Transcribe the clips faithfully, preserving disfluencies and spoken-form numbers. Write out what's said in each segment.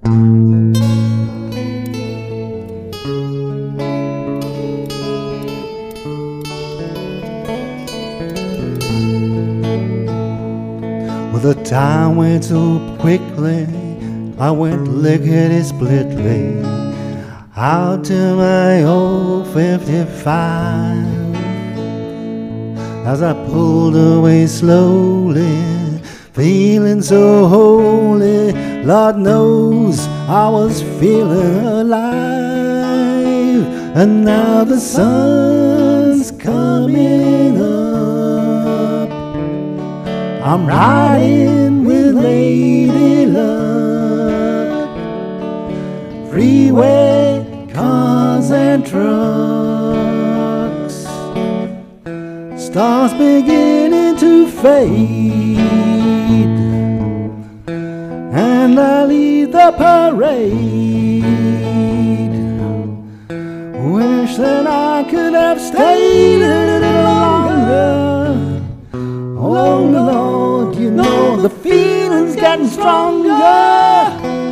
Well, the time went so quickly, I went lickety-splitly out to my old fifty-five. As I pulled away slowly, feeling so holy, Lord knows I was feeling alive. And now the sun's coming up, I'm riding with Lady Luck. Freeway, cars and trucks, stars beginning to fade, and I lead the parade. Wish that I could have stayed a little longer. Oh Lord, you know the feeling's getting stronger.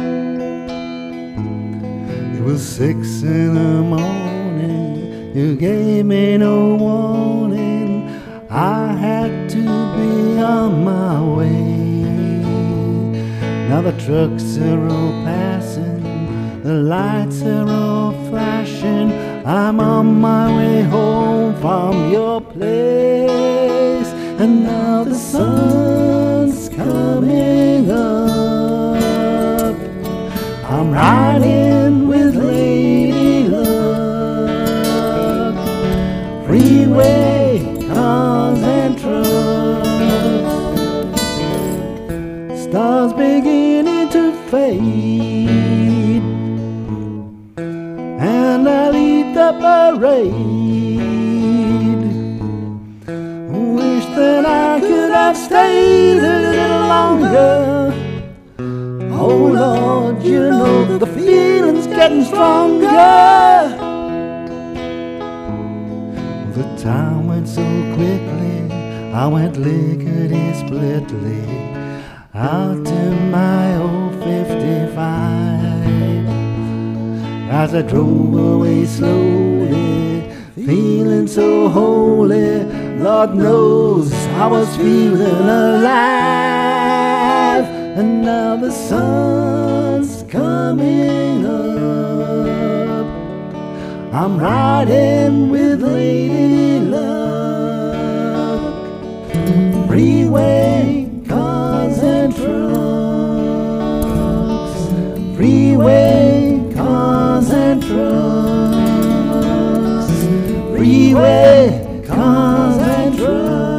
It was six in the morning, you gave me no warning, I had to be on my way. Now the trucks are all passing, the lights are all flashing, I'm on my way home from your place. And now the sun's coming up, I'm riding with Lady Luck. Freeway, cars and trucks, stars beginning to fade, and I lead the parade. Wish that I could have stayed a little longer. Oh Lord, you know the feeling's getting stronger. The time went so quickly, I went lickety-splitly out to my old fifty-five. As I drove away slowly, feeling so holy, Lord knows I was feeling alive. And now the sun's coming up, I'm riding with Lady Luck. Freeway, cars and trucks, freeway, cars and trucks, freeway, cars and trucks.